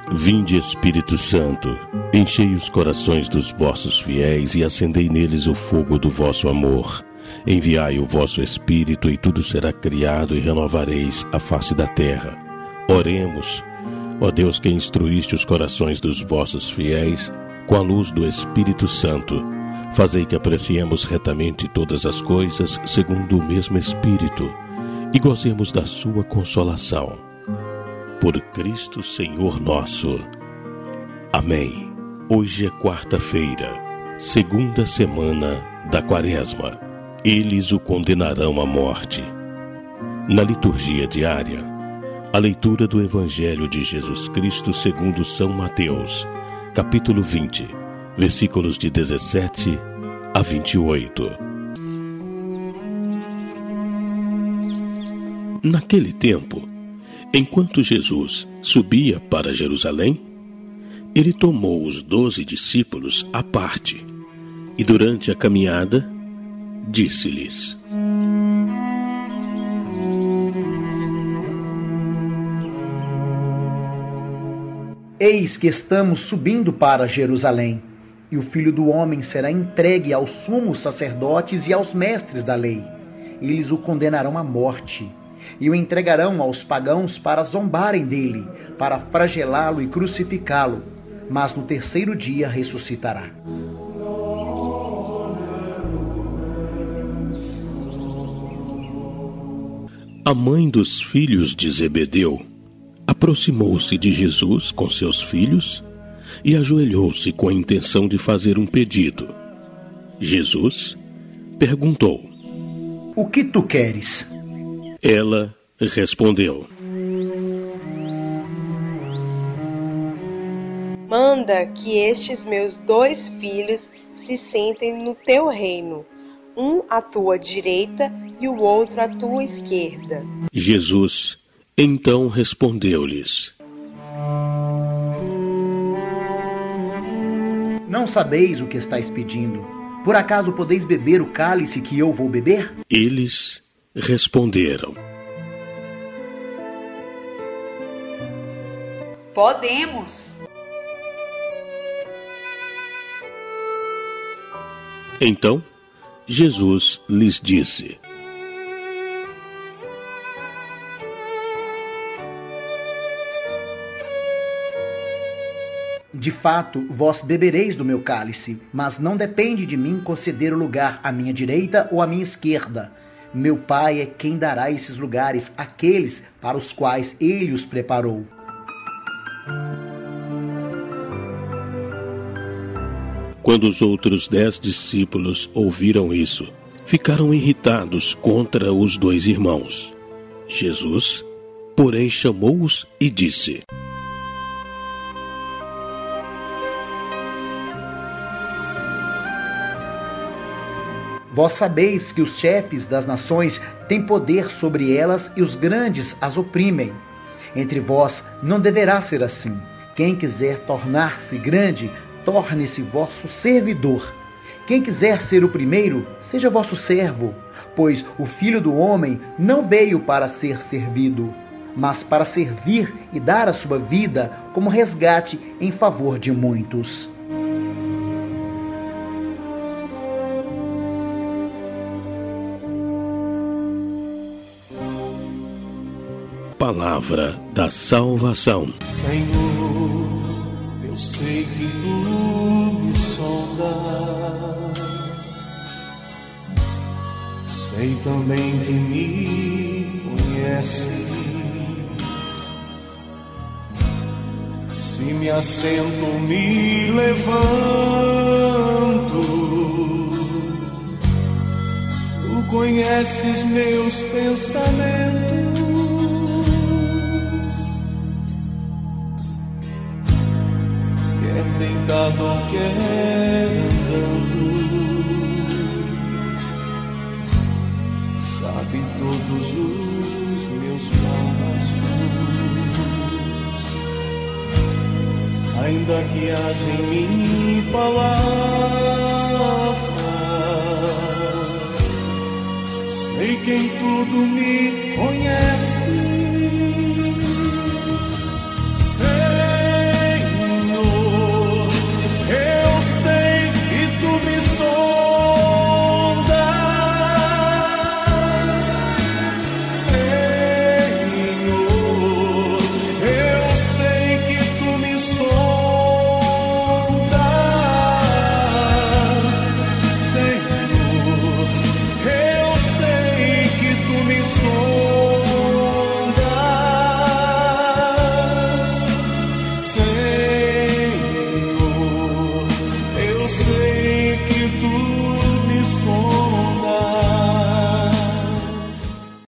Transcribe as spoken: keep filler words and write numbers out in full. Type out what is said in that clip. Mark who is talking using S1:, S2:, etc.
S1: Vinde, Espírito Santo, enchei os corações dos vossos fiéis e acendei neles o fogo do vosso amor. Enviai o vosso Espírito e tudo será criado e renovareis a face da terra. Oremos, ó Deus que instruíste os corações dos vossos fiéis com a luz do Espírito Santo. Fazei que apreciemos retamente todas as coisas segundo o mesmo Espírito e gozemos da sua consolação. Por Cristo Senhor nosso. Amém. Hoje é quarta-feira, segunda semana da Quaresma. Eles o condenarão à morte. Na liturgia diária, a leitura do Evangelho de Jesus Cristo segundo São Mateus, capítulo vinte, versículos de dezessete a vinte e oito. Naquele tempo, enquanto Jesus subia para Jerusalém, ele tomou os doze discípulos à parte e, durante a caminhada, disse-lhes:
S2: Eis que estamos subindo para Jerusalém, e o Filho do Homem será entregue aos sumos sacerdotes e aos mestres da lei. Eles o condenarão à morte e o entregarão aos pagãos para zombarem dele, para flagelá-lo e crucificá-lo, mas no terceiro dia ressuscitará.
S1: A mãe dos filhos de Zebedeu aproximou-se de Jesus com seus filhos e ajoelhou-se com a intenção de fazer um pedido. Jesus perguntou:
S2: O que tu queres?
S1: Ela respondeu:
S3: Manda que estes meus dois filhos se sentem no teu reino, um à tua direita e o outro à tua esquerda.
S1: Jesus então respondeu-lhes:
S2: Não sabeis o que estáis pedindo. Por acaso podeis beber o cálice que eu vou beber?
S1: Eles responderam:
S4: Podemos.
S1: Então Jesus lhes disse:
S2: De fato, vós bebereis do meu cálice, mas não depende de mim conceder o lugar à minha direita ou à minha esquerda. Meu Pai é quem dará esses lugares àqueles para os quais ele os preparou.
S1: Quando os outros dez discípulos ouviram isso, ficaram irritados contra os dois irmãos. Jesus, porém, chamou-os e disse:
S2: Vós sabeis que os chefes das nações têm poder sobre elas e os grandes as oprimem. Entre vós não deverá ser assim. Quem quiser tornar-se grande, torne-se vosso servidor. Quem quiser ser o primeiro, seja vosso servo. Pois o Filho do Homem não veio para ser servido, mas para servir e dar a sua vida como resgate em favor de muitos.
S1: Palavra da salvação.
S5: Senhor, eu sei que tu me sondas, sei também que me conheces. Se me assento, me levanto, tu conheces meus pensamentos. Deitado ou quer andando, sabe todos os meus passos. Ainda que haja em mim palavras, sei que em tudo me conhece.